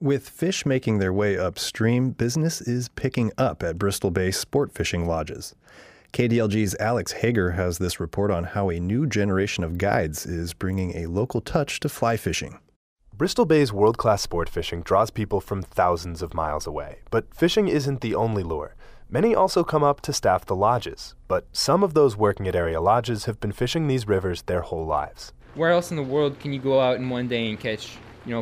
With fish making their way upstream, business is picking up at Bristol Bay sport fishing lodges. KDLG's Alex Hager has this report on how a new generation of guides is bringing a local touch to fly fishing. Bristol Bay's world-class sport fishing draws people from thousands of miles away. But fishing isn't the only lure. Many also come up to staff the lodges. But some of those working at area lodges have been fishing these rivers their whole lives. Where else in the world can you go out in one day and catch,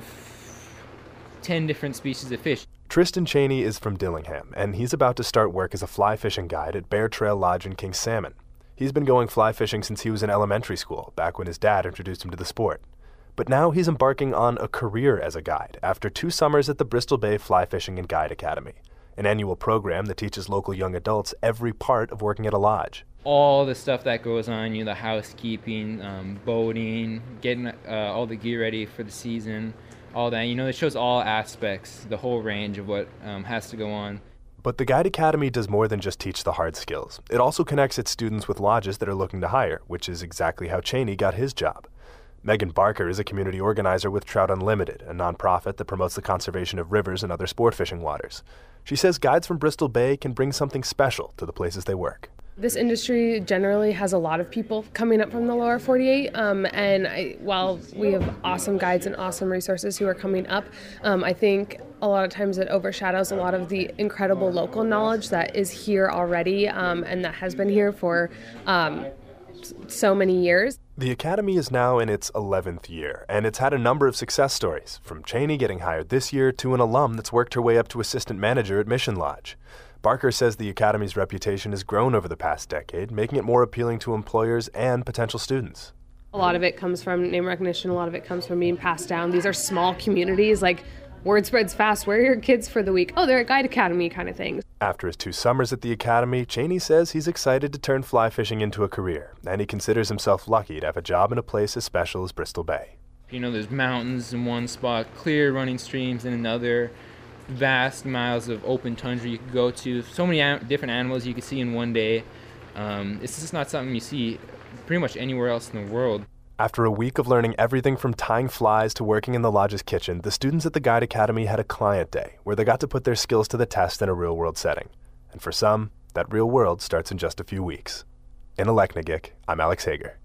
10 different species of fish? Tristan Cheney is from Dillingham, and he's about to start work as a fly fishing guide at Bear Trail Lodge in King Salmon. He's been going fly fishing since he was in elementary school, back when his dad introduced him to the sport. But now he's embarking on a career as a guide after 2 summers at the Bristol Bay Fly Fishing and Guide Academy, an annual program that teaches local young adults every part of working at a lodge. All the stuff that goes on, the housekeeping, boating, getting all the gear ready for the season, all that. It shows all aspects, the whole range of what has to go on. But the Guide Academy does more than just teach the hard skills. It also connects its students with lodges that are looking to hire, which is exactly how Cheney got his job. Megan Barker is a community organizer with Trout Unlimited, a nonprofit that promotes the conservation of rivers and other sport fishing waters. She says guides from Bristol Bay can bring something special to the places they work. This industry generally has a lot of people coming up from the lower 48, while we have awesome guides and awesome resources who are coming up, I think a lot of times it overshadows a lot of the incredible local knowledge that is here already and that has been here for so many years. The Academy is now in its 11th year, and it's had a number of success stories, from Cheney getting hired this year to an alum that's worked her way up to assistant manager at Mission Lodge. Barker says the Academy's reputation has grown over the past decade, making it more appealing to employers and potential students. A lot of it comes from name recognition, a lot of it comes from being passed down. These are small communities, word spreads fast. Where are your kids for the week? Oh, they're at Guide Academy kind of thing. After his 2 summers at the Academy, Cheney says he's excited to turn fly fishing into a career, and he considers himself lucky to have a job in a place as special as Bristol Bay. There's mountains in one spot, clear running streams in another, vast miles of open tundra you could go to, so many different animals you could see in one day. It's just not something you see pretty much anywhere else in the world. After a week of learning everything from tying flies to working in the lodge's kitchen, the students at the Guide Academy had a client day where they got to put their skills to the test in a real-world setting. And for some, that real world starts in just a few weeks. In Aleknagik, I'm Alex Hager.